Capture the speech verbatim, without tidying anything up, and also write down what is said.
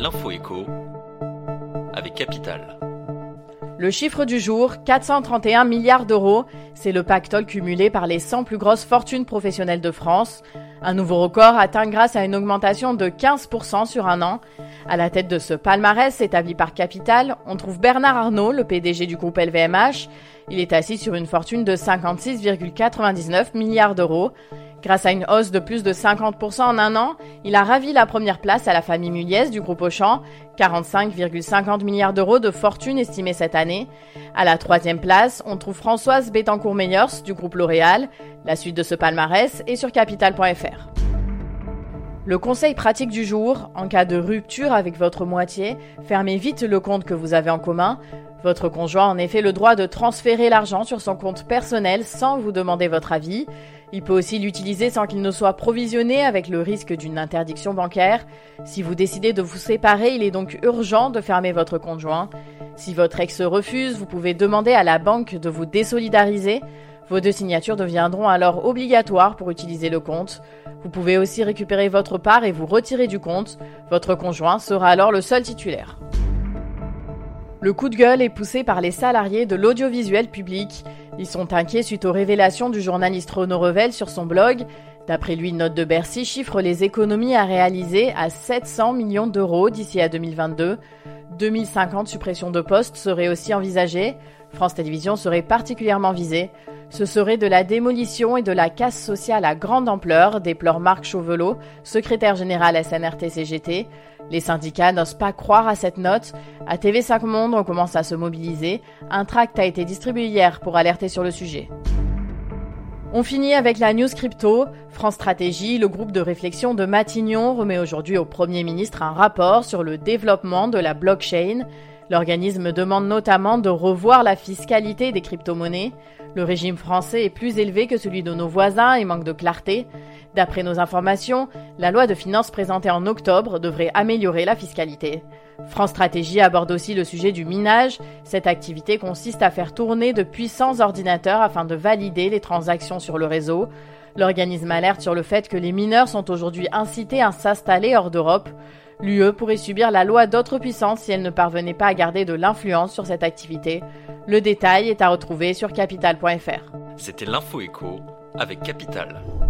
l'info écho avec Capital. Le chiffre du jour, quatre cent trente et un milliards d'euros, c'est le pactole cumulé par les cent plus grosses fortunes professionnelles de France. Un nouveau record atteint grâce à une augmentation de quinze pour cent sur un an. À la tête de ce palmarès établi par Capital, on trouve Bernard Arnault, le P D G du groupe L V M H. Il est assis sur une fortune de cinquante-six virgule quatre-vingt-dix-neuf milliards d'euros. Grâce à une hausse de plus de cinquante pour cent en un an, il a ravi la première place à la famille Muliez du groupe Auchan, quarante-cinq virgule cinquante milliards d'euros de fortune estimée cette année. À la troisième place, on trouve Françoise Bettencourt-Meyers du groupe L'Oréal. La suite de ce palmarès est sur capital point f r. Le conseil pratique du jour, en cas de rupture avec votre moitié, fermez vite le compte que vous avez en commun. Votre conjoint a en effet le droit de transférer l'argent sur son compte personnel sans vous demander votre avis. Il peut aussi l'utiliser sans qu'il ne soit provisionné avec le risque d'une interdiction bancaire. Si vous décidez de vous séparer, il est donc urgent de fermer votre compte joint. Si votre ex refuse, vous pouvez demander à la banque de vous désolidariser. Vos deux signatures deviendront alors obligatoires pour utiliser le compte. Vous pouvez aussi récupérer votre part et vous retirer du compte. Votre conjoint sera alors le seul titulaire. Le coup de gueule est poussé par les salariés de l'audiovisuel public. Ils sont inquiets suite aux révélations du journaliste Renaud Revel sur son blog. D'après lui, une note de Bercy chiffre les économies à réaliser à sept cents millions d'euros d'ici à deux mille vingt-deux. deux mille cinquante suppressions de postes seraient aussi envisagées. France Télévisions serait particulièrement visée. Ce serait de la démolition et de la casse sociale à grande ampleur, déplore Marc Chauvelot, secrétaire général S N R T C G T. Les syndicats n'osent pas croire à cette note. À T V cinq Monde, on commence à se mobiliser. Un tract a été distribué hier pour alerter sur le sujet. On finit avec la news crypto. France Stratégie, le groupe de réflexion de Matignon, remet aujourd'hui au Premier ministre un rapport sur le développement de la blockchain. L'organisme demande notamment de revoir la fiscalité des crypto-monnaies. Le régime français est plus élevé que celui de nos voisins et manque de clarté. D'après nos informations, la loi de finances présentée en octobre devrait améliorer la fiscalité. France Stratégie aborde aussi le sujet du minage. Cette activité consiste à faire tourner de puissants ordinateurs afin de valider les transactions sur le réseau. L'organisme alerte sur le fait que les mineurs sont aujourd'hui incités à s'installer hors d'Europe. L'U E pourrait subir la loi d'autres puissances si elle ne parvenait pas à garder de l'influence sur cette activité. Le détail est à retrouver sur capital point f r. C'était l'info écho avec Capital.